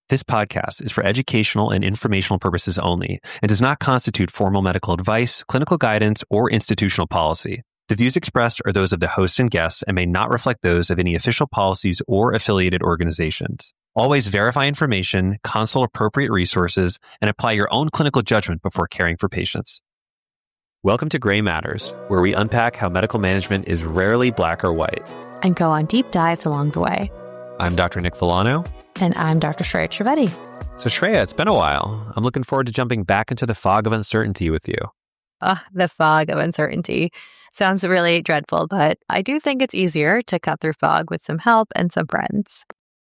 This podcast is for educational and informational purposes only and does not constitute formal medical advice, clinical guidance, or institutional policy. The views expressed are those of the hosts and guests and may not reflect those of any official policies or affiliated organizations. Always verify information, consult appropriate resources, and apply your own clinical judgment before caring for patients. Welcome to Gray Matters, where we unpack how medical management is rarely black or white. And go on deep dives along the way. I'm Dr. Nick Villano. And I'm Dr. Shreya Trivedi. So Shreya, it's been a while. I'm looking forward to jumping back into the fog of uncertainty with you. The fog of uncertainty. Sounds really dreadful, but I do think it's easier to cut through fog with some help and some friends.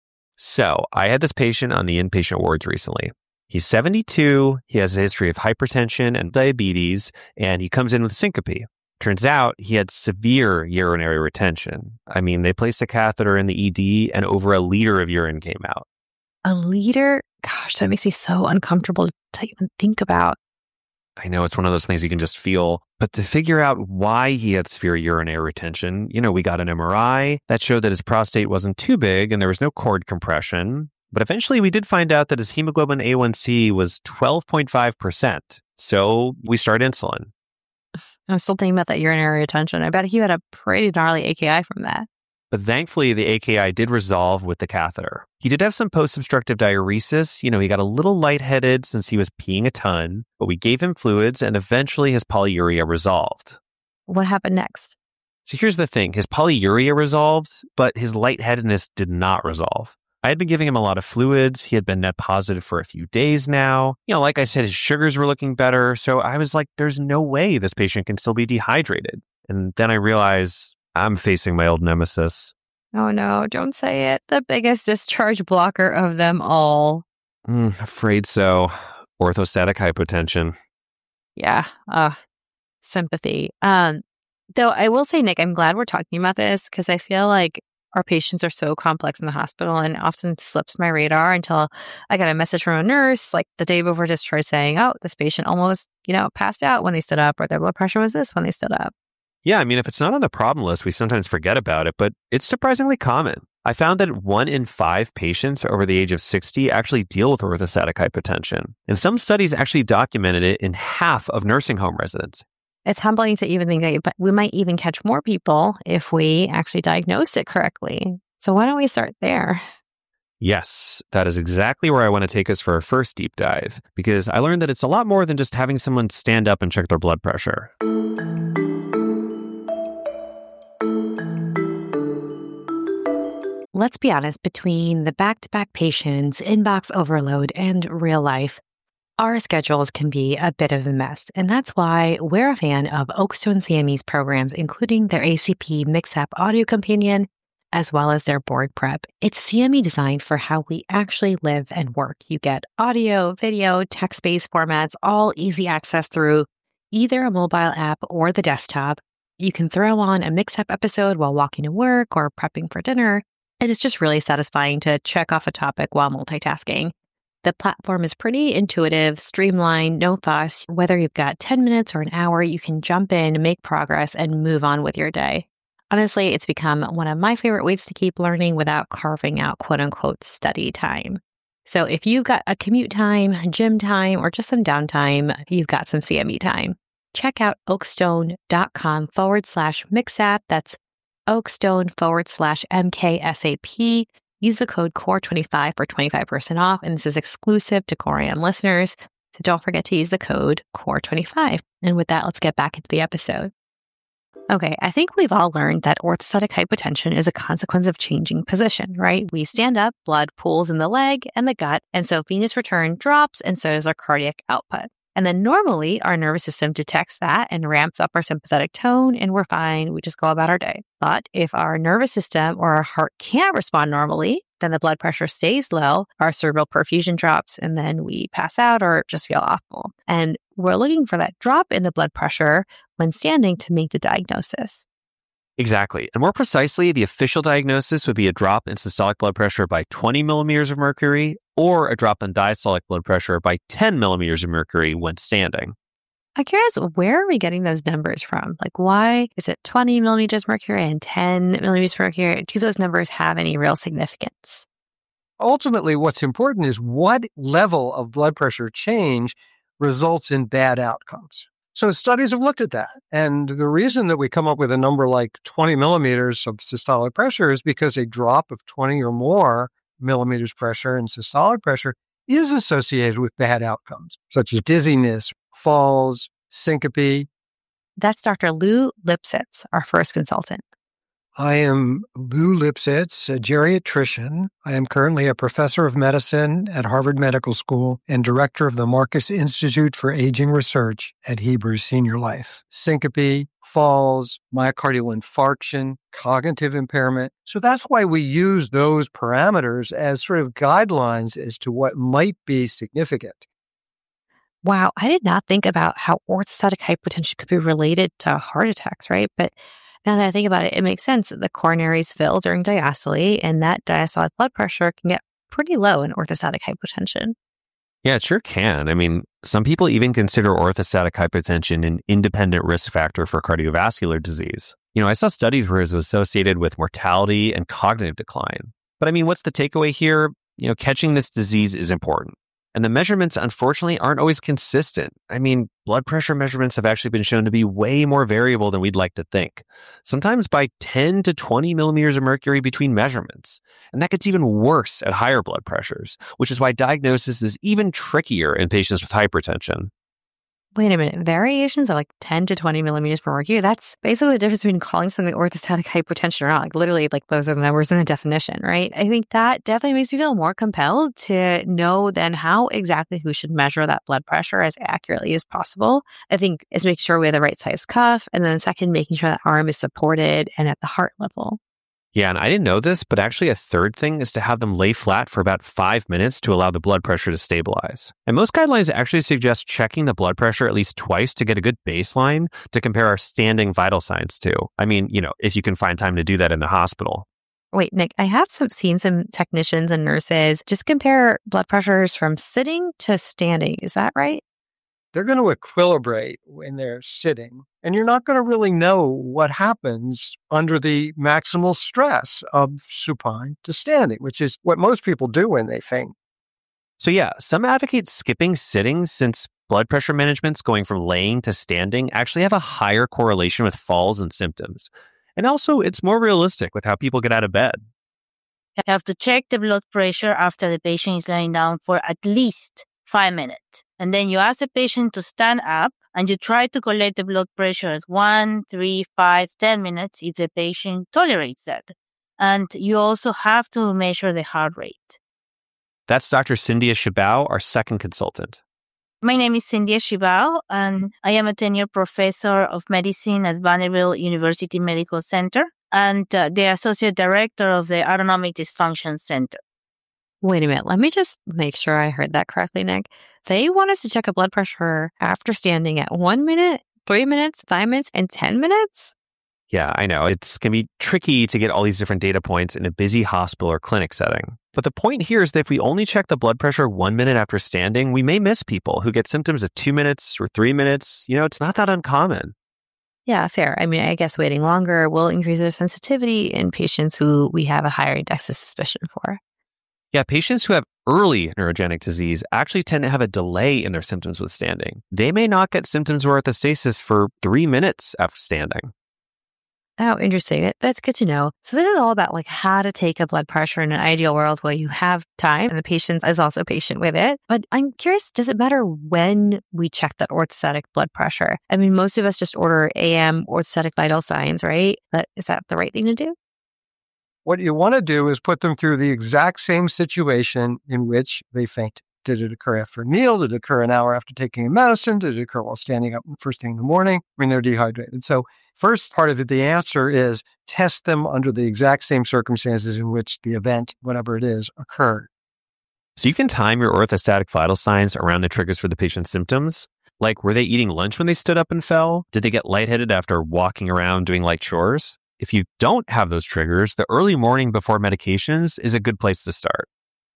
So I had this patient on the inpatient wards recently. He's 72, he has a history of hypertension and diabetes, and he comes in with syncope. Turns out he had severe urinary retention. I mean, they placed a catheter in the ED and over a liter of urine came out. A liter? Gosh, that makes me so uncomfortable to even think about. I know it's one of those things you can just feel. But to figure out why he had severe urinary retention, we got an MRI that showed that his prostate wasn't too big and there was no cord compression. But eventually we did find out that his hemoglobin A1C was 12.5%. So we started insulin. I'm still thinking about that urinary retention. I bet he had a pretty gnarly AKI from that. But thankfully, the AKI did resolve with the catheter. He did have some post-obstructive diuresis. He got a little lightheaded since he was peeing a ton, but we gave him fluids and eventually his polyuria resolved. What happened next? So here's the thing. His polyuria resolved, but his lightheadedness did not resolve. I had been giving him a lot of fluids. He had been net positive for a few days now. Like I said, his sugars were looking better. So I was like, there's no way this patient can still be dehydrated. And then I realized I'm facing my old nemesis. Oh no, don't say it. The biggest discharge blocker of them all. Afraid so. Orthostatic hypotension. Yeah, sympathy. Though I will say, Nick, I'm glad we're talking about this because I feel like our patients are so complex in the hospital and often slips my radar until I got a message from a nurse like the day before discharge saying, oh, this patient almost, passed out when they stood up, or their blood pressure was this when they stood up. Yeah, if it's not on the problem list, we sometimes forget about it, but it's surprisingly common. I found that 1 in 5 patients over the age of 60 actually deal with orthostatic hypotension. And some studies actually documented it in half of nursing home residents. It's humbling to even think that we might even catch more people if we actually diagnosed it correctly. So why don't we start there? Yes, that is exactly where I want to take us for our first deep dive, because I learned that it's a lot more than just having someone stand up and check their blood pressure. Let's be honest, between the back-to-back patients, inbox overload, and real life, our schedules can be a bit of a mess, and that's why we're a fan of Oakstone CME's programs, including their ACP MixApp Audio Companion, as well as their board prep. It's CME designed for how we actually live and work. You get audio, video, text-based formats, all easy access through either a mobile app or the desktop. You can throw on a MixApp episode while walking to work or prepping for dinner, and it's just really satisfying to check off a topic while multitasking. The platform is pretty intuitive, streamlined, no fuss. Whether you've got 10 minutes or an hour, you can jump in, make progress, and move on with your day. Honestly, it's become one of my favorite ways to keep learning without carving out quote-unquote study time. So if you've got a commute time, gym time, or just some downtime, you've got some CME time. Check out oakstone.com/mixapp. That's oakstone/MKSAP. Use the code CORE25 for 25% off, and this is exclusive to Core AM listeners, so don't forget to use the code CORE25. And with that, let's get back into the episode. Okay, I think we've all learned that orthostatic hypotension is a consequence of changing position, right? We stand up, blood pools in the leg and the gut, and so venous return drops, and so does our cardiac output. And then normally our nervous system detects that and ramps up our sympathetic tone and we're fine. We just go about our day. But if our nervous system or our heart can't respond normally, then the blood pressure stays low, our cerebral perfusion drops, and then we pass out or just feel awful. And we're looking for that drop in the blood pressure when standing to make the diagnosis. Exactly. And more precisely, the official diagnosis would be a drop in systolic blood pressure by 20 millimeters of mercury or a drop in diastolic blood pressure by 10 millimeters of mercury when standing. I'm curious, where are we getting those numbers from? Like, why is it 20 millimeters mercury and 10 millimeters mercury? Do those numbers have any real significance? Ultimately, what's important is what level of blood pressure change results in bad outcomes. So studies have looked at that. And the reason that we come up with a number like 20 millimeters of systolic pressure is because a drop of 20 or more millimeters pressure in systolic pressure is associated with bad outcomes, such as dizziness, falls, syncope. That's Dr. Lou Lipsitz, our first consultant. I am Lou Lipsitz, a geriatrician. I am currently a professor of medicine at Harvard Medical School and director of the Marcus Institute for Aging Research at Hebrew Senior Life. Syncope, falls, myocardial infarction, cognitive impairment. So that's why we use those parameters as sort of guidelines as to what might be significant. Wow, I did not think about how orthostatic hypotension could be related to heart attacks, right? But now that I think about it, it makes sense. The coronaries fill during diastole, and that diastolic blood pressure can get pretty low in orthostatic hypotension. Yeah, it sure can. I mean, some people even consider orthostatic hypotension an independent risk factor for cardiovascular disease. I saw studies where it was associated with mortality and cognitive decline. But I mean, what's the takeaway here? Catching this disease is important. And the measurements, unfortunately, aren't always consistent. I mean, blood pressure measurements have actually been shown to be way more variable than we'd like to think, sometimes by 10 to 20 millimeters of mercury between measurements. And that gets even worse at higher blood pressures, which is why diagnosis is even trickier in patients with hypertension. Wait a minute, variations of like 10 to 20 millimeters per mercury? That's basically the difference between calling something orthostatic hypotension or not. Like literally, like those are the numbers in the definition, right? I think that definitely makes me feel more compelled to know then how exactly we should measure that blood pressure as accurately as possible. I think is make sure we have the right size cuff. And then second, making sure that arm is supported and at the heart level. Yeah, and I didn't know this, but actually a third thing is to have them lay flat for about 5 minutes to allow the blood pressure to stabilize. And most guidelines actually suggest checking the blood pressure at least twice to get a good baseline to compare our standing vital signs to. I mean, if you can find time to do that in the hospital. Wait, Nick, I have seen some technicians and nurses just compare blood pressures from sitting to standing. Is that right? They're going to equilibrate when they're sitting, and you're not going to really know what happens under the maximal stress of supine to standing, which is what most people do when they faint. So yeah, some advocate skipping sitting since blood pressure managements going from laying to standing actually have a higher correlation with falls and symptoms. And also, it's more realistic with how people get out of bed. You have to check the blood pressure after the patient is lying down for at least 5 minutes. And then you ask the patient to stand up and you try to collect the blood pressure at 1, 3, 5, 10 minutes if the patient tolerates that. And you also have to measure the heart rate. That's Dr. Cynthia Shibao, our second consultant. My name is Cynthia Shibao, and I am a tenured professor of medicine at Vanderbilt University Medical Center and the associate director of the Autonomic Dysfunction Center. Wait a minute. Let me just make sure I heard that correctly, Nick. They want us to check a blood pressure after standing at 1 minute, 3 minutes, 5 minutes, and 10 minutes? Yeah, I know. It can be tricky to get all these different data points in a busy hospital or clinic setting. But the point here is that if we only check the blood pressure 1 minute after standing, we may miss people who get symptoms at 2 minutes or 3 minutes. It's not that uncommon. Yeah, fair. I mean, I guess waiting longer will increase their sensitivity in patients who we have a higher index of suspicion for. Yeah, patients who have early neurogenic disease actually tend to have a delay in their symptoms with standing. They may not get symptoms of orthostasis for 3 minutes after standing. Oh, interesting. That's good to know. So this is all about like how to take a blood pressure in an ideal world where you have time and the patient is also patient with it. But I'm curious, does it matter when we check that orthostatic blood pressure? I mean, most of us just order AM orthostatic vital signs, right? But is that the right thing to do? What you want to do is put them through the exact same situation in which they fainted. Did it occur after a meal? Did it occur an hour after taking a medicine? Did it occur while standing up first thing in the morning when they're dehydrated? So first part of it, the answer is test them under the exact same circumstances in which the event, whatever it is, occurred. So you can time your orthostatic vital signs around the triggers for the patient's symptoms. Like, were they eating lunch when they stood up and fell? Did they get lightheaded after walking around doing light chores? If you don't have those triggers, the early morning before medications is a good place to start.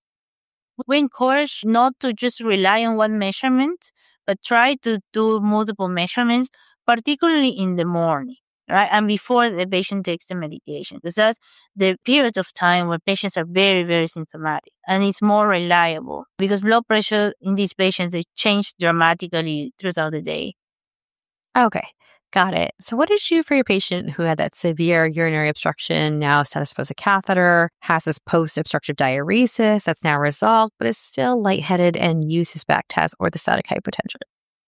We encourage not to just rely on one measurement, but try to do multiple measurements, particularly in the morning. right? And before the patient takes the medication, because that's the period of time where patients are very, very symptomatic, and it's more reliable because blood pressure in these patients, they change dramatically throughout the day. Okay, got it. So what did you do for your patient who had that severe urinary obstruction, now status post a catheter, has this post-obstructive diuresis that's now resolved, but is still lightheaded and you suspect has orthostatic hypotension?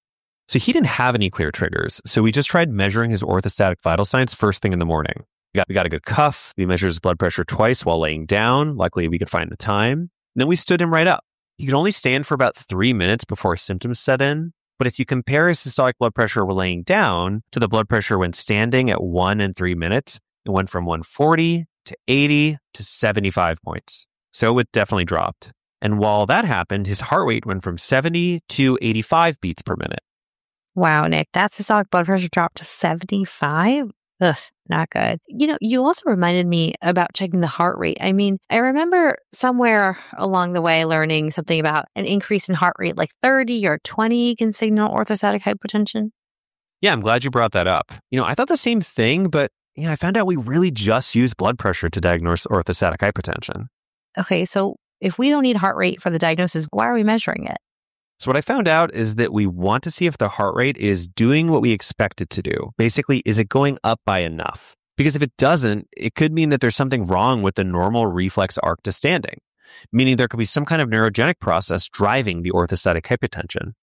So he didn't have any clear triggers. So we just tried measuring his orthostatic vital signs first thing in the morning. We got a good cuff. We measured his blood pressure twice while laying down. Luckily, we could find the time. And then we stood him right up. He could only stand for about 3 minutes before symptoms set in. But if you compare his systolic blood pressure when laying down to the blood pressure when standing at 1 and 3 minutes, it went from 140 to 80 to 75 points. So it definitely dropped. And while that happened, his heart rate went from 70 to 85 beats per minute. Wow, Nick, that systolic blood pressure dropped to 75? Ugh, not good. You also reminded me about checking the heart rate. I mean, I remember somewhere along the way learning something about an increase in heart rate like 30 or 20 can signal orthostatic hypotension. Yeah, I'm glad you brought that up. I thought the same thing, but I found out we really just use blood pressure to diagnose orthostatic hypotension. Okay, so if we don't need heart rate for the diagnosis, why are we measuring it? So what I found out is that we want to see if the heart rate is doing what we expect it to do. Basically, is it going up by enough? Because if it doesn't, it could mean that there's something wrong with the normal reflex arc to standing, meaning there could be some kind of neurogenic process driving the orthostatic hypotension.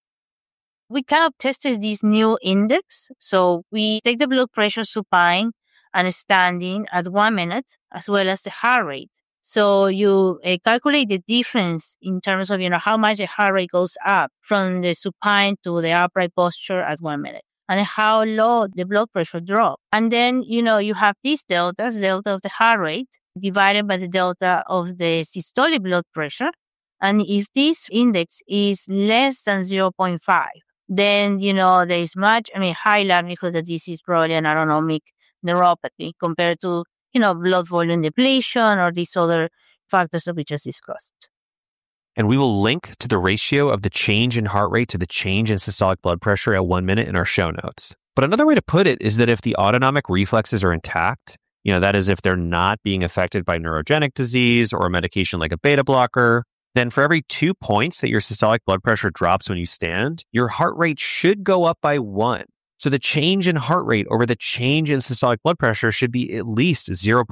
We kind of tested this new index. So we take the blood pressure supine and standing at 1 minute, as well as the heart rate. So you calculate the difference in terms of, how much the heart rate goes up from the supine to the upright posture at 1 minute and how low the blood pressure drops. And then, you have this delta of the heart rate divided by the delta of the systolic blood pressure. And if this index is less than 0.5, then, there is high likelihood that this is probably an autonomic neuropathy compared to blood volume depletion or these other factors that we just discussed. And we will link to the ratio of the change in heart rate to the change in systolic blood pressure at 1 minute in our show notes. But another way to put it is that if the autonomic reflexes are intact, that is if they're not being affected by neurogenic disease or a medication like a beta blocker, then for every 2 points that your systolic blood pressure drops when you stand, your heart rate should go up by 1. So the change in heart rate over the change in systolic blood pressure should be at least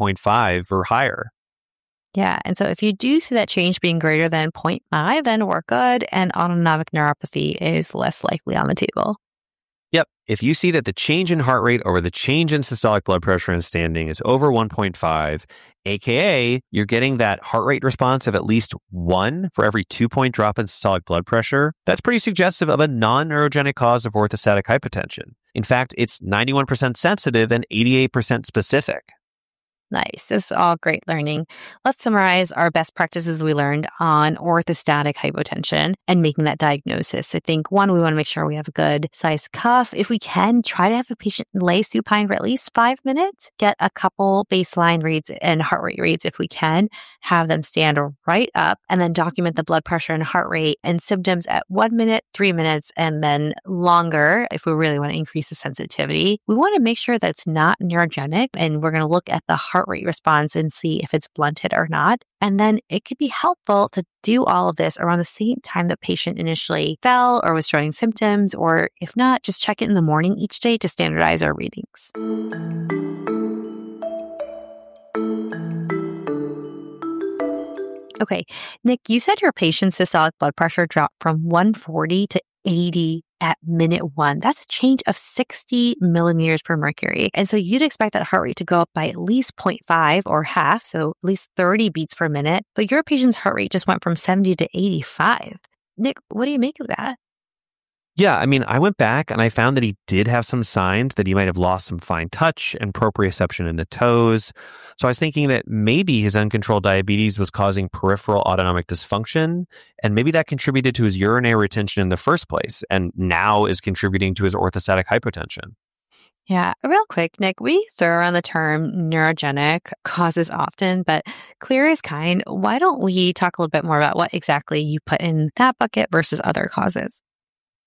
0.5 or higher. Yeah. And so if you do see that change being greater than 0.5, then we're good. And autonomic neuropathy is less likely on the table. Yep. If you see that the change in heart rate over the change in systolic blood pressure and standing is over 1.5, aka you're getting that heart rate response of at least 1 for every 2-point drop in systolic blood pressure, that's pretty suggestive of a non-neurogenic cause of orthostatic hypotension. In fact, it's 91% sensitive and 88% specific. Nice. This is all great learning. Let's summarize our best practices we learned on orthostatic hypotension and making that diagnosis. I think, one, we want to make sure we have a good size cuff. If we can, try to have the patient lay supine for at least 5 minutes. Get a couple baseline reads and heart rate reads if we can. Have them stand right up and then document the blood pressure and heart rate and symptoms at 1 minute, 3 minutes, and then longer if we really want to increase the sensitivity. We want to make sure that it's not neurogenic, and we're going to look at the heart rate response and see if it's blunted or not. And then it could be helpful to do all of this around the same time the patient initially fell or was showing symptoms, or if not, just check it in the morning each day to standardize our readings. Okay, Nick, you said your patient's systolic blood pressure dropped from 140 to 80 at minute 1. That's a change of 60 millimeters per mercury. And so you'd expect that heart rate to go up by at least 0.5 or half, so at least 30 beats per minute. But your patient's heart rate just went from 70 to 85. Nick, what do you make of that? Yeah, I went back and I found that he did have some signs that he might have lost some fine touch and proprioception in the toes. So I was thinking that maybe his uncontrolled diabetes was causing peripheral autonomic dysfunction, and maybe that contributed to his urinary retention in the first place, and now is contributing to his orthostatic hypotension. Yeah, real quick, Nick, we throw around the term neurogenic causes often, but clear is kind. Why don't we talk a little bit more about what exactly you put in that bucket versus other causes?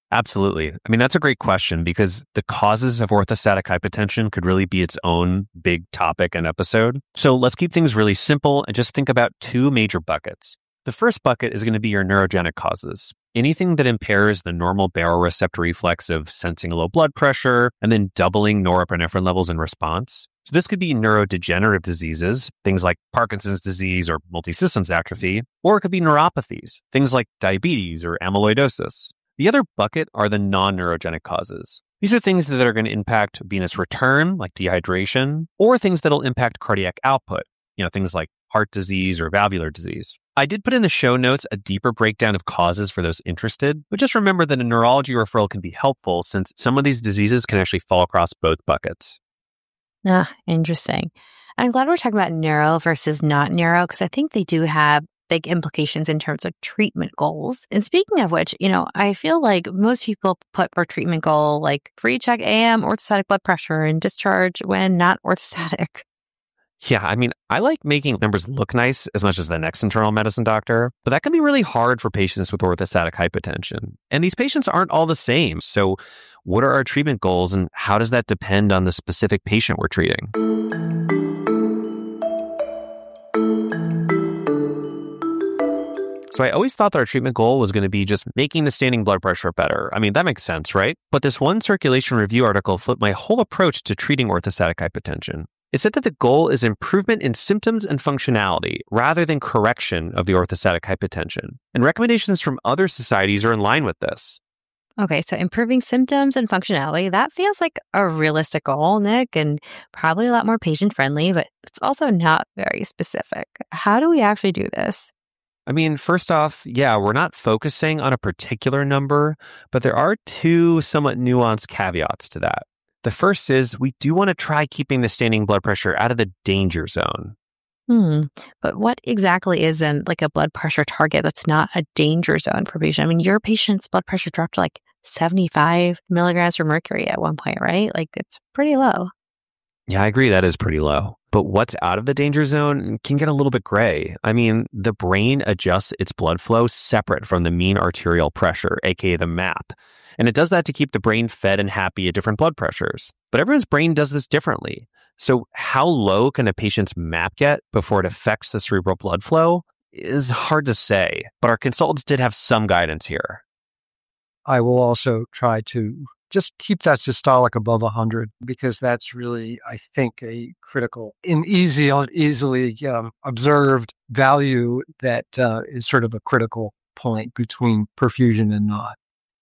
Absolutely. I mean, that's a great question because the causes of orthostatic hypotension could really be its own big topic and episode. So let's keep things really simple and just think about two major buckets. The first bucket is going to be your neurogenic causes. Anything that impairs the normal baroreceptor reflex of sensing low blood pressure and then doubling norepinephrine levels in response. So this could be neurodegenerative diseases, things like Parkinson's disease or multisystems atrophy, or it could be neuropathies, things like diabetes or amyloidosis. The other bucket are the non-neurogenic causes. These are things that are going to impact venous return, like dehydration, or things that'll impact cardiac output, things like heart disease or valvular disease. I did put in the show notes a deeper breakdown of causes for those interested, but just remember that a neurology referral can be helpful since some of these diseases can actually fall across both buckets. Interesting. I'm glad we're talking about neuro versus not neuro because I think they do have big implications in terms of treatment goals. And speaking of which, I feel like most people put for treatment goal like pre-check AM, orthostatic blood pressure, and discharge when not orthostatic. Yeah, I mean, I like making numbers look nice as much as the next internal medicine doctor, but that can be really hard for patients with orthostatic hypotension. And these patients aren't all the same. So what are our treatment goals and how does that depend on the specific patient we're treating? So I always thought that our treatment goal was going to be just making the standing blood pressure better. I mean, that makes sense, right? But this one Circulation Review article flipped my whole approach to treating orthostatic hypotension. It said that the goal is improvement in symptoms and functionality rather than correction of the orthostatic hypotension. And recommendations from other societies are in line with this. Okay, so improving symptoms and functionality, that feels like a realistic goal, Nick, and probably a lot more patient-friendly, but it's also not very specific. How do we actually do this? I mean, first off, we're not focusing on a particular number, but there are two somewhat nuanced caveats to that. The first is we do want to try keeping the standing blood pressure out of the danger zone. But what exactly is then like a blood pressure target that's not a danger zone for patient? I mean, your patient's blood pressure dropped to like 75 milligrams per mercury at one point, right? Like it's pretty low. Yeah, I agree that is pretty low. But what's out of the danger zone can get a little bit gray. I mean, the brain adjusts its blood flow separate from the mean arterial pressure, aka the MAP. And it does that to keep the brain fed and happy at different blood pressures. But everyone's brain does this differently. So how low can a patient's MAP get before it affects the cerebral blood flow is hard to say. But our consultants did have some guidance here. I will also try to just keep that systolic above 100 because that's really, I think, a critical and easily observed value that is sort of a critical point between perfusion and not.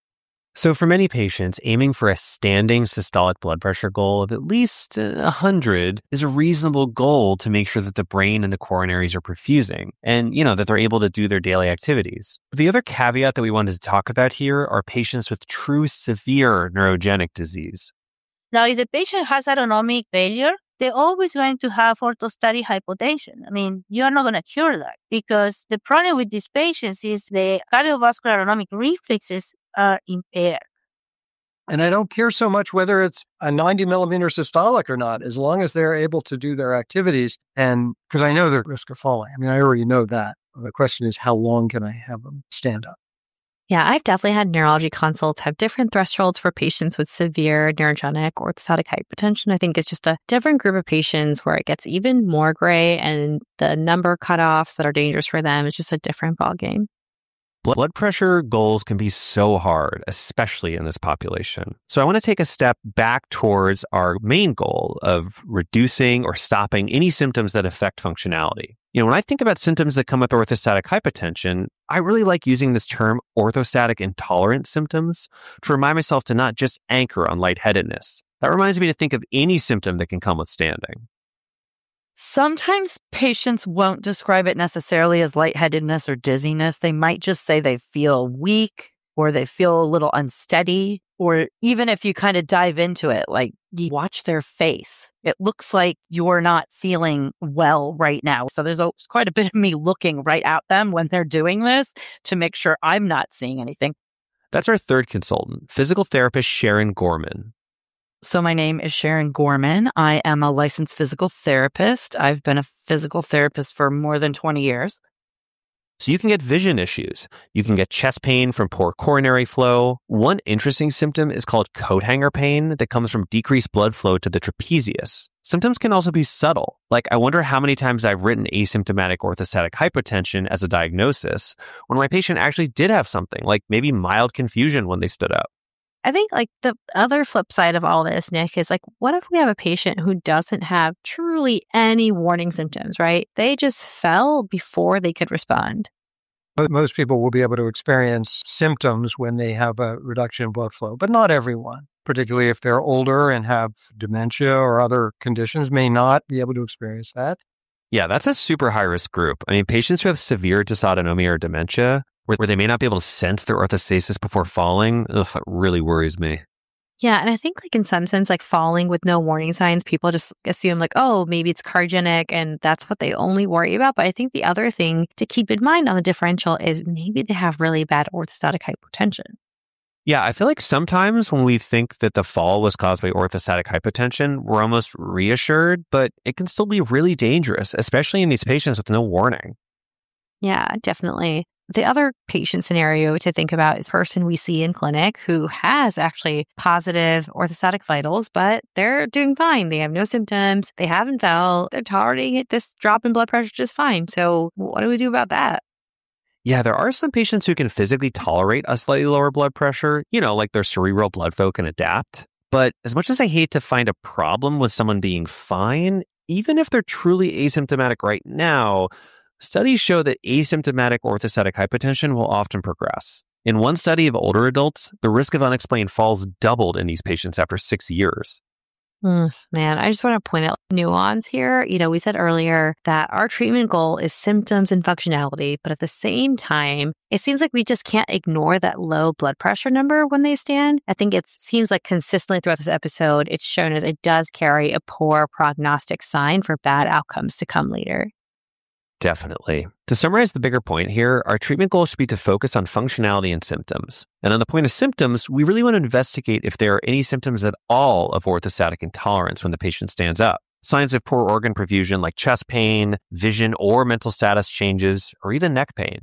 So for many patients, aiming for a standing systolic blood pressure goal of at least 100 is a reasonable goal to make sure that the brain and the coronaries are perfusing and, that they're able to do their daily activities. But the other caveat that we wanted to talk about here are patients with true severe neurogenic disease. Now, if the patient has autonomic failure, they're always going to have orthostatic hypotension. I mean, you're not going to cure that because the problem with these patients is the cardiovascular autonomic reflexes are impaired. And I don't care so much whether it's a 90 millimeter systolic or not, as long as they're able to do their activities. And because I know their risk of falling. I mean, I already know that. The question is, how long can I have them stand up? Yeah, I've definitely had neurology consults have different thresholds for patients with severe neurogenic orthostatic hypotension. I think it's just a different group of patients where it gets even more gray and the number cutoffs that are dangerous for them is just a different ballgame. Blood pressure goals can be so hard, especially in this population. So I want to take a step back towards our main goal of reducing or stopping any symptoms that affect functionality. When I think about symptoms that come with orthostatic hypotension, I really like using this term orthostatic intolerant symptoms to remind myself to not just anchor on lightheadedness. That reminds me to think of any symptom that can come with standing. Sometimes patients won't describe it necessarily as lightheadedness or dizziness. They might just say they feel weak or they feel a little unsteady. Or even if you kind of dive into it, like you watch their face, it looks like you're not feeling well right now. So there's quite a bit of me looking right at them when they're doing this to make sure I'm not seeing anything. That's our third consultant, physical therapist Sharon Gorman. So my name is Sharon Gorman. I am a licensed physical therapist. I've been a physical therapist for more than 20 years. So you can get vision issues. You can get chest pain from poor coronary flow. One interesting symptom is called coat hanger pain that comes from decreased blood flow to the trapezius. Symptoms can also be subtle. Like, I wonder how many times I've written asymptomatic orthostatic hypotension as a diagnosis when my patient actually did have something, like maybe mild confusion when they stood up. I think like the other flip side of all this, Nick, is like, what if we have a patient who doesn't have truly any warning symptoms, right? They just fell before they could respond. But most people will be able to experience symptoms when they have a reduction in blood flow, but not everyone, particularly if they're older and have dementia or other conditions, may not be able to experience that. Yeah, that's a super high-risk group. I mean, patients who have severe dysautonomia or dementia, where they may not be able to sense their orthostasis before falling, it really worries me. Yeah, and I think like in some sense, like falling with no warning signs, people just assume like, oh, maybe it's cardiogenic and that's what they only worry about. But I think the other thing to keep in mind on the differential is maybe they have really bad orthostatic hypotension. Yeah, I feel like sometimes when we think that the fall was caused by orthostatic hypotension, we're almost reassured, but it can still be really dangerous, especially in these patients with no warning. Yeah, definitely. The other patient scenario to think about is a person we see in clinic who has actually positive orthostatic vitals, but they're doing fine. They have no symptoms. They haven't fell. They're tolerating this drop in blood pressure just fine. So what do we do about that? Yeah, there are some patients who can physically tolerate a slightly lower blood pressure, like their cerebral blood flow can adapt. But as much as I hate to find a problem with someone being fine, even if they're truly asymptomatic right now, studies show that asymptomatic orthostatic hypotension will often progress. In one study of older adults, the risk of unexplained falls doubled in these patients after 6 years. Man, I just want to point out nuance here. We said earlier that our treatment goal is symptoms and functionality, but at the same time, it seems like we just can't ignore that low blood pressure number when they stand. I think it seems like consistently throughout this episode, it's shown as it does carry a poor prognostic sign for bad outcomes to come later. Definitely. To summarize the bigger point here, our treatment goal should be to focus on functionality and symptoms. And on the point of symptoms, we really want to investigate if there are any symptoms at all of orthostatic intolerance when the patient stands up. Signs of poor organ perfusion like chest pain, vision or mental status changes, or even neck pain.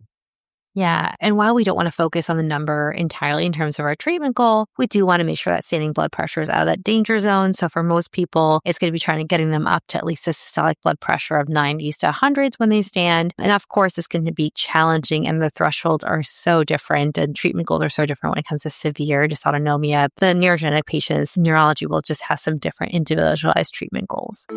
Yeah. And while we don't want to focus on the number entirely in terms of our treatment goal, we do want to make sure that standing blood pressure is out of that danger zone. So for most people, it's going to be trying to getting them up to at least a systolic blood pressure of 90s to 100s when they stand. And of course, it's going to be challenging and the thresholds are so different and treatment goals are so different when it comes to severe dysautonomia. The neurogenic patients, neurology will just have some different individualized treatment goals.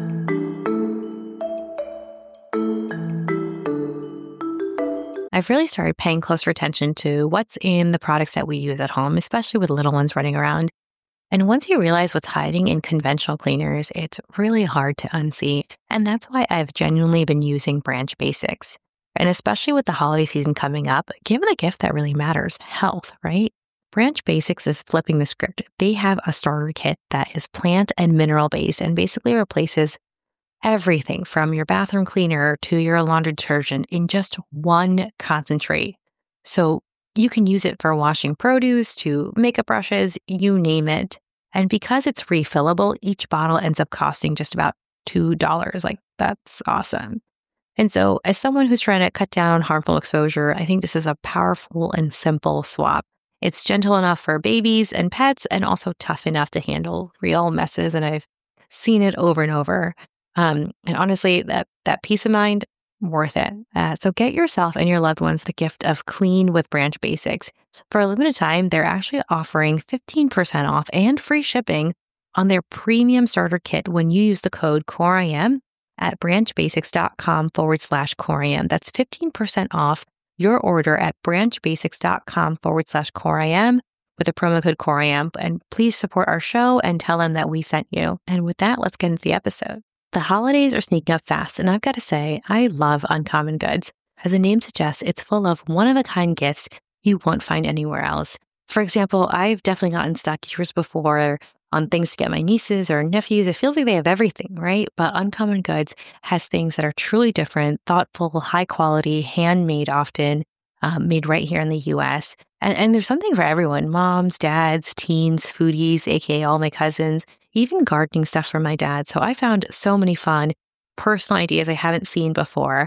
I've really started paying closer attention to what's in the products that we use at home, especially with little ones running around. And once you realize what's hiding in conventional cleaners, it's really hard to unsee. And that's why I've genuinely been using Branch Basics. And especially with the holiday season coming up, give the gift that really matters, health, right? Branch Basics is flipping the script. They have a starter kit that is plant and mineral based and basically replaces everything from your bathroom cleaner to your laundry detergent in just one concentrate. So you can use it for washing produce to makeup brushes, you name it. And because it's refillable, each bottle ends up costing just about $2. Like, that's awesome. And so as someone who's trying to cut down harmful exposure, I think this is a powerful and simple swap. It's gentle enough for babies and pets and also tough enough to handle real messes. And I've seen it over and over. And honestly, that peace of mind, worth it. So get yourself and your loved ones the gift of clean with Branch Basics. For a limited time, they're actually offering 15% off and free shipping on their premium starter kit when you use the code COREIM at branchbasics.com/COREIM. That's 15% off your order at branchbasics.com/COREIM with the promo code COREIM. And please support our show and tell them that we sent you. And with that, let's get into the episode. The holidays are sneaking up fast, and I've got to say, I love Uncommon Goods. As the name suggests, it's full of one-of-a-kind gifts you won't find anywhere else. For example, I've definitely gotten stuck years before on things to get my nieces or nephews. It feels like they have everything, right? But Uncommon Goods has things that are truly different, thoughtful, high quality, handmade often, made right here in the US. And there's something for everyone, moms, dads, teens, foodies, aka all my cousins, even gardening stuff for my dad. So I found so many fun personal ideas I haven't seen before.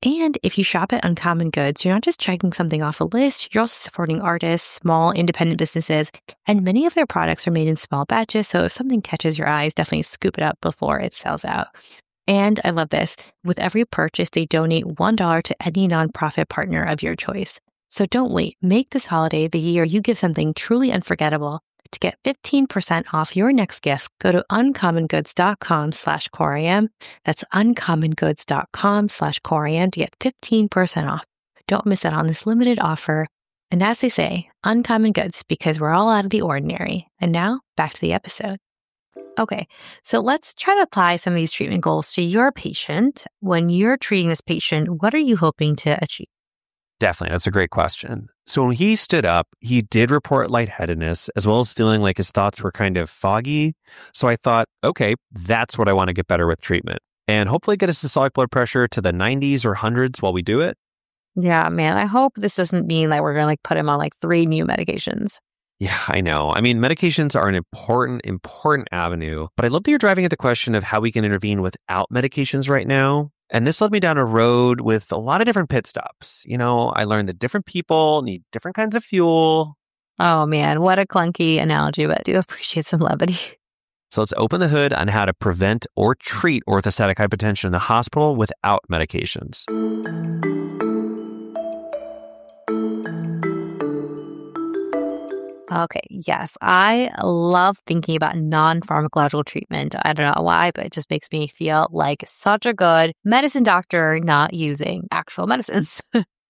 And if you shop at Uncommon Goods, you're not just checking something off a list, you're also supporting artists, small independent businesses, and many of their products are made in small batches. So if something catches your eyes, definitely scoop it up before it sells out. And I love this. With every purchase, they donate $1 to any nonprofit partner of your choice. So don't wait. Make this holiday the year you give something truly unforgettable. To get 15% off your next gift, go to uncommongoods.com/coream. That's uncommongoods.com/coream to get 15% off. Don't miss out on this limited offer. And as they say, Uncommon Goods, because we're all out of the ordinary. And now, back to the episode. Okay, so let's try to apply some of these treatment goals to your patient. When you're treating this patient, what are you hoping to achieve? Definitely. That's a great question. So when he stood up, he did report lightheadedness as well as feeling like his thoughts were kind of foggy. So I thought, okay, that's what I want to get better with treatment and hopefully get his systolic blood pressure to the 90s or 100s while we do it. Yeah, man, I hope this doesn't mean that we're going to put him on 3 new medications. Yeah, I know. I mean, medications are an important avenue, but I love that you're driving at the question of how we can intervene without medications right now. And this led me down a road with a lot of different pit stops. I learned that different people need different kinds of fuel. Oh man, what a clunky analogy, but I do appreciate some levity. So let's open the hood on how to prevent or treat orthostatic hypotension in the hospital without medications. Okay, yes, I love thinking about non-pharmacological treatment. I don't know why, but it just makes me feel like such a good medicine doctor not using actual medicines.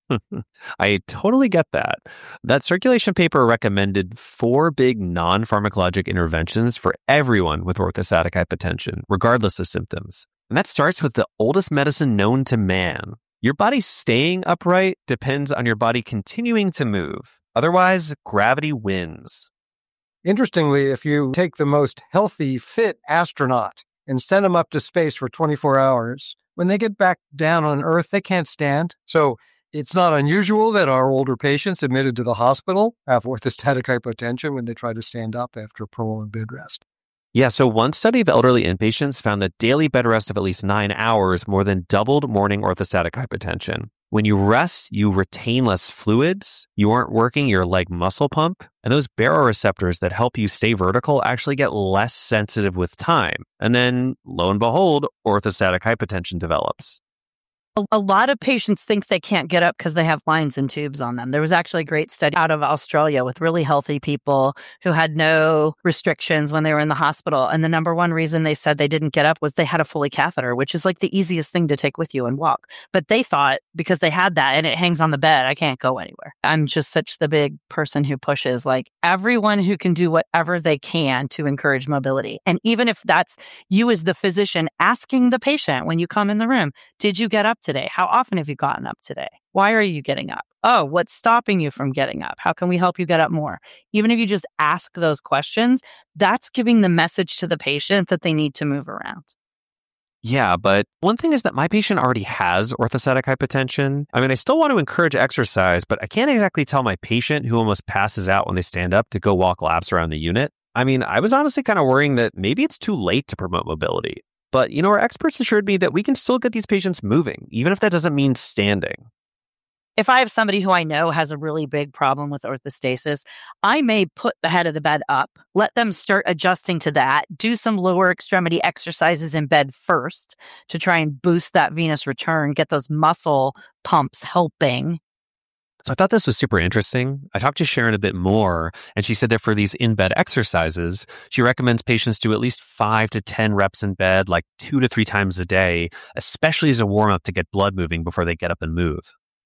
I totally get that. That circulation paper recommended 4 big non-pharmacologic interventions for everyone with orthostatic hypotension, regardless of symptoms. And that starts with the oldest medicine known to man. Your body staying upright depends on your body continuing to move. Otherwise, gravity wins. Interestingly, if you take the most healthy, fit astronaut and send them up to space for 24 hours, when they get back down on Earth, they can't stand. So it's not unusual that our older patients admitted to the hospital have orthostatic hypotension when they try to stand up after a prolonged bed rest. Yeah, so one study of elderly inpatients found that daily bed rest of at least 9 hours more than doubled morning orthostatic hypotension. When you rest, you retain less fluids, you aren't working your leg muscle pump, and those baroreceptors that help you stay vertical actually get less sensitive with time. And then, lo and behold, orthostatic hypotension develops. A lot of patients think they can't get up because they have lines and tubes on them. There was actually a great study out of Australia with really healthy people who had no restrictions when they were in the hospital. And the number one reason they said they didn't get up was they had a Foley catheter, which is the easiest thing to take with you and walk. But they thought because they had that and it hangs on the bed, I can't go anywhere. I'm just such the big person who pushes everyone who can do whatever they can to encourage mobility. And even if that's you as the physician asking the patient when you come in the room, did you get up today? How often have you gotten up today? Why are you getting up? Oh, what's stopping you from getting up? How can we help you get up more? Even if you just ask those questions, that's giving the message to the patient that they need to move around. Yeah, but one thing is that my patient already has orthostatic hypotension. I mean, I still want to encourage exercise, but I can't exactly tell my patient who almost passes out when they stand up to go walk laps around the unit. I mean, I was honestly kind of worrying that maybe it's too late to promote mobility. But, our experts assured me that we can still get these patients moving, even if that doesn't mean standing. If I have somebody who I know has a really big problem with orthostasis, I may put the head of the bed up, let them start adjusting to that, do some lower extremity exercises in bed first to try and boost that venous return, get those muscle pumps helping. So I thought this was super interesting. I talked to Sharon a bit more, and she said that for these in-bed exercises, she recommends patients do at least 5 to 10 reps in bed, 2 to 3 times a day, especially as a warm-up to get blood moving before they get up and move.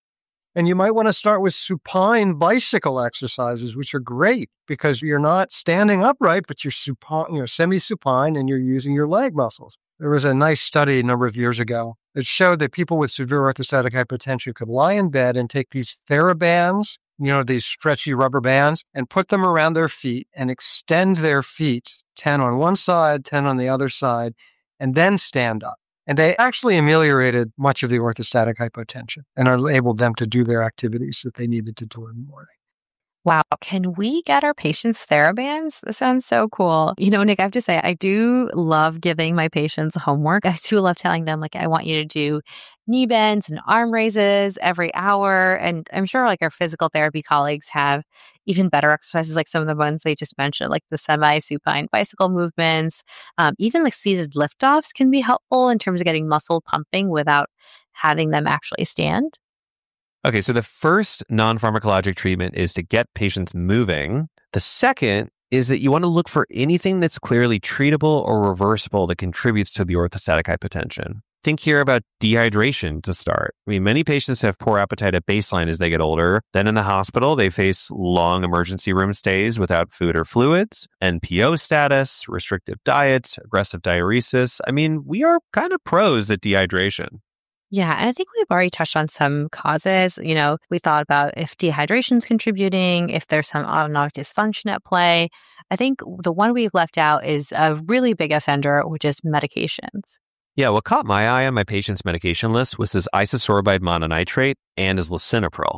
And you might want to start with supine bicycle exercises, which are great because you're not standing upright, but you're supine, semi-supine, and you're using your leg muscles. There was a nice study a number of years ago that showed that people with severe orthostatic hypotension could lie in bed and take these TheraBands, these stretchy rubber bands, and put them around their feet and extend their feet 10 on one side, 10 on the other side, and then stand up. And they actually ameliorated much of the orthostatic hypotension and enabled them to do their activities that they needed to do in the morning. Wow. Can we get our patients TheraBands? That sounds so cool. Nick, I have to say, I do love giving my patients homework. I do love telling them, I want you to do knee bends and arm raises every hour. And I'm sure our physical therapy colleagues have even better exercises, like some of the ones they just mentioned, like the semi-supine bicycle movements. Even seated liftoffs can be helpful in terms of getting muscle pumping without having them actually stand. Okay, so the first non-pharmacologic treatment is to get patients moving. The second is that you want to look for anything that's clearly treatable or reversible that contributes to the orthostatic hypotension. Think here about dehydration to start. Many patients have poor appetite at baseline as they get older. Then in the hospital, they face long emergency room stays without food or fluids, NPO status, restrictive diets, aggressive diuresis. We are kind of pros at dehydration. Yeah, and I think we've already touched on some causes. We thought about if dehydration is contributing, if there's some autonomic dysfunction at play. I think the one we've left out is a really big offender, which is medications. Yeah, what caught my eye on my patient's medication list was his isosorbide mononitrate and his lisinopril.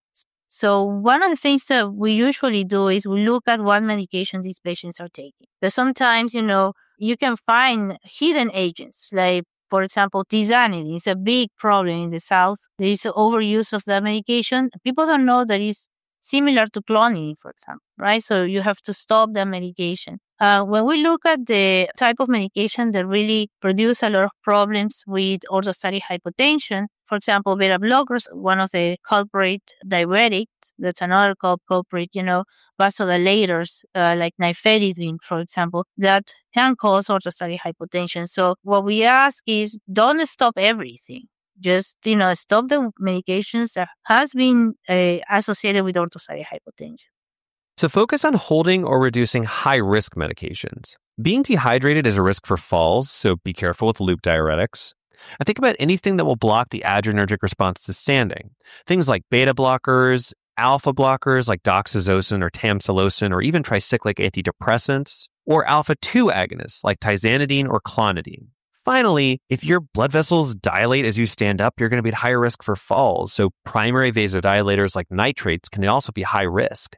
So one of the things that we usually do is we look at what medication these patients are taking. Because sometimes, you can find hidden agents like, for example, tizanidine is a big problem in the South. There is overuse of that medication. People don't know that it's similar to clonidine, for example, right? So you have to stop that medication. When we look at the type of medication that really produce a lot of problems with orthostatic hypotension, for example, beta blockers, one of the culprit diuretics, that's another culprit, vasodilators, like nifedipine, for example, that can cause orthostatic hypotension. So what we ask is don't stop everything. Just, stop the medications that has been associated with orthostatic hypotension. So focus on holding or reducing high-risk medications. Being dehydrated is a risk for falls, so be careful with loop diuretics. And think about anything that will block the adrenergic response to standing. Things like beta blockers, alpha blockers like doxazosin or tamsulosin, or even tricyclic antidepressants, or alpha-2 agonists like tizanidine or clonidine. Finally, if your blood vessels dilate as you stand up, you're going to be at higher risk for falls. So primary vasodilators like nitrates can also be high risk.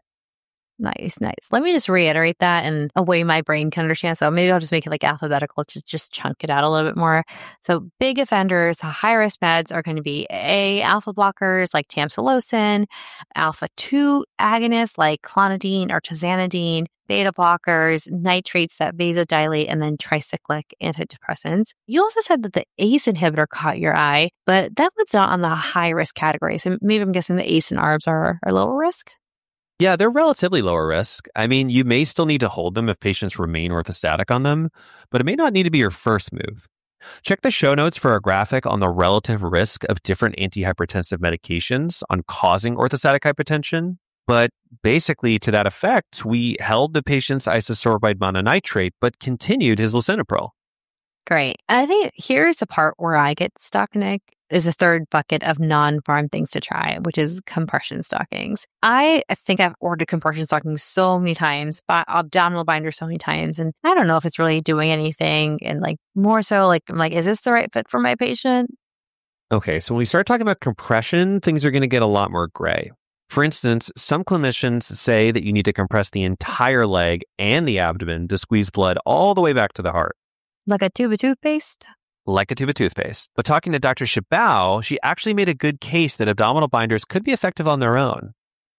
Nice. Let me just reiterate that in a way my brain can understand. So maybe I'll just make it alphabetical to just chunk it out a little bit more. So big offenders, high-risk meds are going to be alpha blockers like tamsulosin, alpha-2 agonists like clonidine or tizanidine, beta blockers, nitrates that vasodilate, and then tricyclic antidepressants. You also said that the ACE inhibitor caught your eye, but that was not on the high-risk category. So maybe I'm guessing the ACE and ARBs are lower risk? Yeah, they're relatively lower risk. You may still need to hold them if patients remain orthostatic on them, but it may not need to be your first move. Check the show notes for a graphic on the relative risk of different antihypertensive medications on causing orthostatic hypertension. But basically, to that effect, we held the patient's isosorbide mononitrate, but continued his lisinopril. Great. I think here's the part where I get stuck, Nick, is a third bucket of non-pharm things to try, which is compression stockings. I think I've ordered compression stockings so many times, abdominal binders so many times, and I don't know if it's really doing anything. And more so, I'm like, is this the right fit for my patient? Okay, so when we start talking about compression, things are going to get a lot more gray. For instance, some clinicians say that you need to compress the entire leg and the abdomen to squeeze blood all the way back to the heart. Like a tube of toothpaste? Like a tube of toothpaste. But talking to Dr. Shibao, she actually made a good case that abdominal binders could be effective on their own.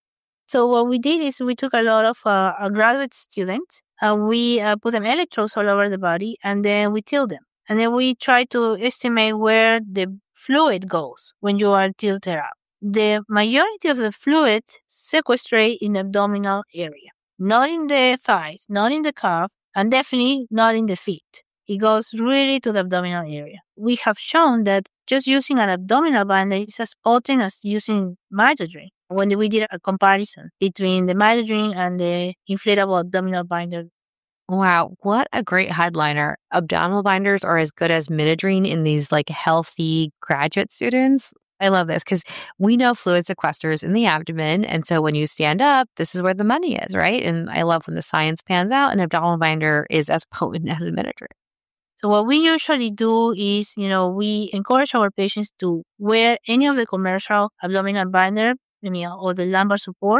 So what we did is we took a lot of graduate students and we put them electrodes all over the body and then we tilt them. And then we try to estimate where the fluid goes when you are tilted up. The majority of the fluid sequestrate in the abdominal area, not in the thighs, not in the calf, and definitely not in the feet. It goes really to the abdominal area. We have shown that just using an abdominal binder is as potent as using midodrine. When we did a comparison between the midodrine and the inflatable abdominal binder. Wow, what a great headliner. Abdominal binders are as good as midodrine in these healthy graduate students. I love this because we know fluid sequesters in the abdomen. And so when you stand up, this is where the money is, right? And I love when the science pans out, an abdominal binder is as potent as a midodrine. So what we usually do is, we encourage our patients to wear any of the commercial abdominal binder, or the lumbar support,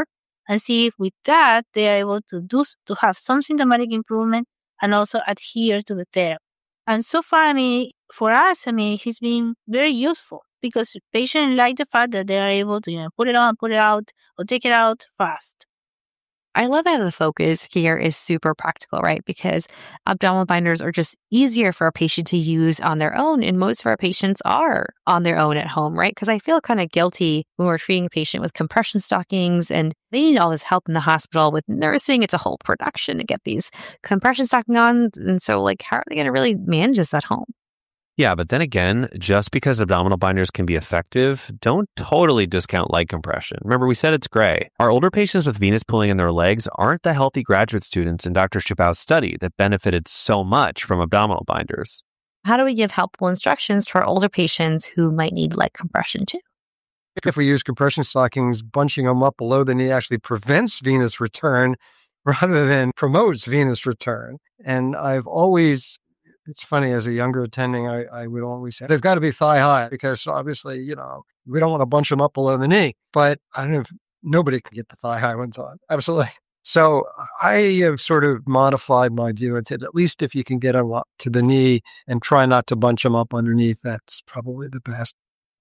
and see if with that they are able to have some symptomatic improvement and also adhere to the therapy. And so far, for us, he's been very useful because patients like the fact that they are able to, put it on, put it out, or take it out fast. I love that the focus here is super practical, right? Because abdominal binders are just easier for a patient to use on their own. And most of our patients are on their own at home, right? Because I feel kind of guilty when we're treating a patient with compression stockings and they need all this help in the hospital with nursing. It's a whole production to get these compression stockings on. And so how are they going to really manage this at home? Yeah, but then again, just because abdominal binders can be effective, don't totally discount leg compression. Remember, we said it's gray. Our older patients with venous pooling in their legs aren't the healthy graduate students in Dr. Chabow's study that benefited so much from abdominal binders. How do we give helpful instructions to our older patients who might need leg compression too? If we use compression stockings, bunching them up below the knee actually prevents venous return rather than promotes venous return. And it's funny, as a younger attending, I would always say, they've got to be thigh high because obviously, we don't want to bunch them up below the knee. But I don't know if nobody can get the thigh high ones on. Absolutely. So I have sort of modified my view and said, at least if you can get them up to the knee and try not to bunch them up underneath, that's probably the best.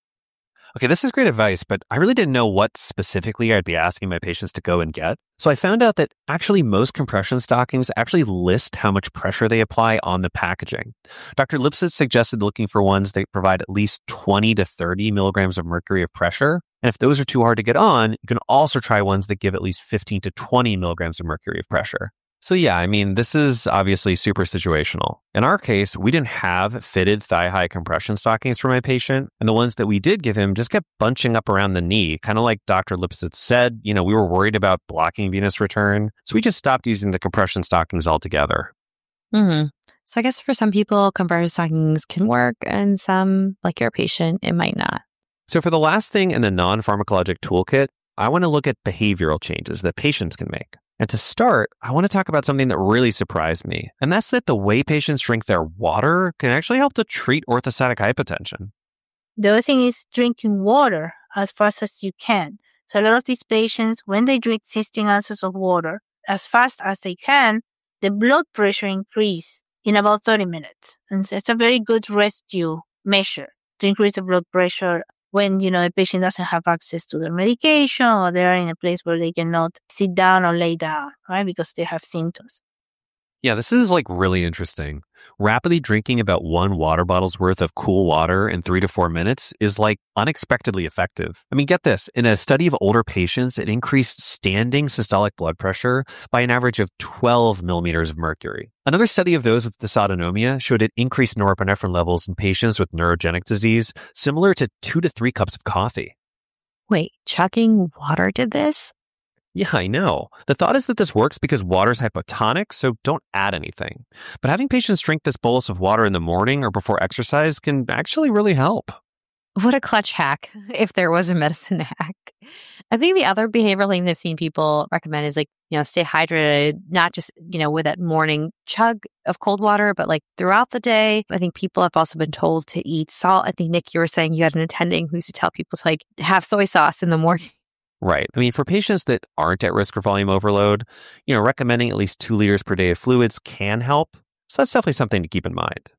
Okay, this is great advice, but I really didn't know what specifically I'd be asking my patients to go and get. So I found out that actually most compression stockings actually list how much pressure they apply on the packaging. Dr. Lipsitz suggested looking for ones that provide at least 20 to 30 milligrams of mercury of pressure. And if those are too hard to get on, you can also try ones that give at least 15 to 20 milligrams of mercury of pressure. So yeah, this is obviously super situational. In our case, we didn't have fitted thigh-high compression stockings for my patient, and the ones that we did give him just kept bunching up around the knee, kind of like Dr. Lipsitz said. We were worried about blocking venous return, so we just stopped using the compression stockings altogether. Mm-hmm. So I guess for some people, compression stockings can work, and some, like your patient, it might not. So for the last thing in the non-pharmacologic toolkit, I want to look at behavioral changes that patients can make. And to start, I want to talk about something that really surprised me, and that's that the way patients drink their water can actually help to treat orthostatic hypotension. The other thing is drinking water as fast as you can. So a lot of these patients, when they drink 16 ounces of water as fast as they can, the blood pressure increases in about 30 minutes. And so it's a very good rescue measure to increase the blood pressure when, a patient doesn't have access to their medication or they are in a place where they cannot sit down or lay down, right? Because they have symptoms. Yeah, this is really interesting. Rapidly drinking about 1 water bottle's worth of cool water in 3 to 4 minutes is unexpectedly effective. Get this. In a study of older patients, it increased standing systolic blood pressure by an average of 12 millimeters of mercury. Another study of those with dysautonomia showed it increased norepinephrine levels in patients with neurogenic disease, similar to 2 to 3 cups of coffee. Wait, chugging water did this? Yeah, I know. The thought is that this works because water is hypotonic, so don't add anything. But having patients drink this bolus of water in the morning or before exercise can actually really help. What a clutch hack, if there was a medicine hack. I think the other behavioral thing I've seen people recommend is stay hydrated, not just, with that morning chug of cold water, but throughout the day. I think people have also been told to eat salt. I think, Nick, you were saying you had an attending who used to tell people to have soy sauce in the morning. Right. For patients that aren't at risk for volume overload, recommending at least 2 liters per day of fluids can help. So that's definitely something to keep in mind.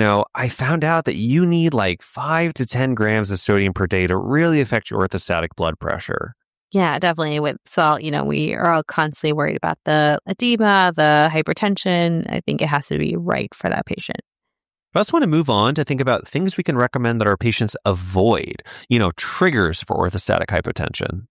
I found out that you need 5 to 10 grams of sodium per day to really affect your orthostatic blood pressure. Yeah, definitely. With salt, we are all constantly worried about the edema, the hypertension. I think it has to be right for that patient. I also want to move on to think about things we can recommend that our patients avoid, triggers for orthostatic hypotension.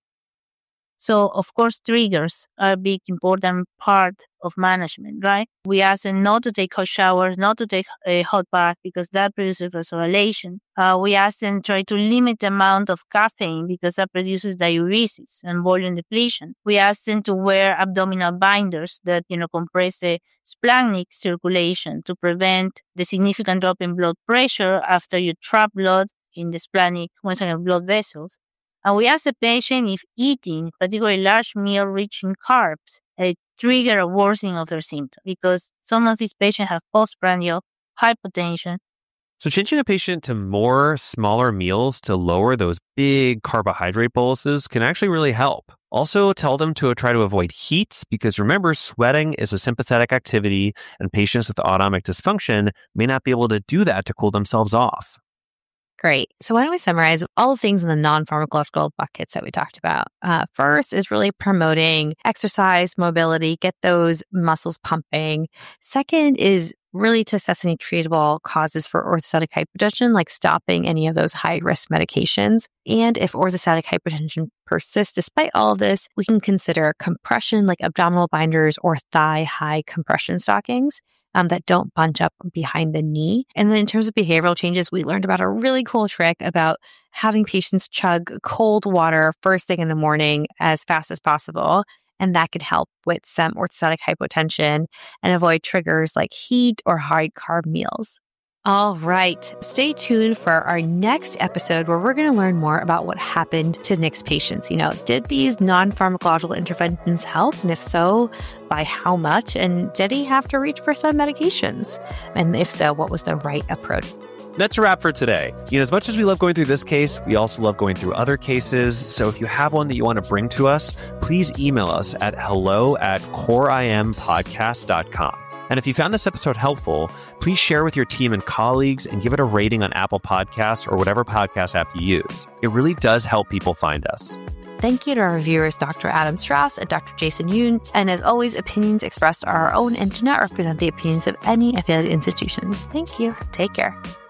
So, of course, triggers are a big, important part of management, right? We ask them not to take hot showers, not to take a hot bath because that produces vasodilation. We ask them try to limit the amount of caffeine because that produces diuresis and volume depletion. We ask them to wear abdominal binders that, compress the splanchnic circulation to prevent the significant drop in blood pressure after you trap blood in the splanchnic, blood vessels. And we ask the patient if eating, particularly large meal rich in carbs, trigger a worsening of their symptoms because some of these patients have postprandial hypotension. So changing a patient to more smaller meals to lower those big carbohydrate boluses can actually really help. Also, tell them to try to avoid heat because remember, sweating is a sympathetic activity and patients with autonomic dysfunction may not be able to do that to cool themselves off. Great. So why don't we summarize all the things in the non-pharmacological buckets that we talked about? First is really promoting exercise, mobility, get those muscles pumping. Second is really to assess any treatable causes for orthostatic hypotension, like stopping any of those high-risk medications. And if orthostatic hypotension persists despite all of this, we can consider compression like abdominal binders or thigh-high compression stockings that don't bunch up behind the knee. And then in terms of behavioral changes, we learned about a really cool trick about having patients chug cold water first thing in the morning as fast as possible. And that could help with some orthostatic hypotension and avoid triggers like heat or high carb meals. All right. Stay tuned for our next episode where we're going to learn more about what happened to Nick's patients. Did these non-pharmacological interventions help? And if so, by how much? And did he have to reach for some medications? And if so, what was the right approach? That's a wrap for today. As much as we love going through this case, we also love going through other cases. So if you have one that you want to bring to us, please email us at hello@coreimpodcast.com. And if you found this episode helpful, please share with your team and colleagues and give it a rating on Apple Podcasts or whatever podcast app you use. It really does help people find us. Thank you to our reviewers, Dr. Adam Strauss and Dr. Jason Yoon. And as always, opinions expressed are our own and do not represent the opinions of any affiliated institutions. Thank you. Take care.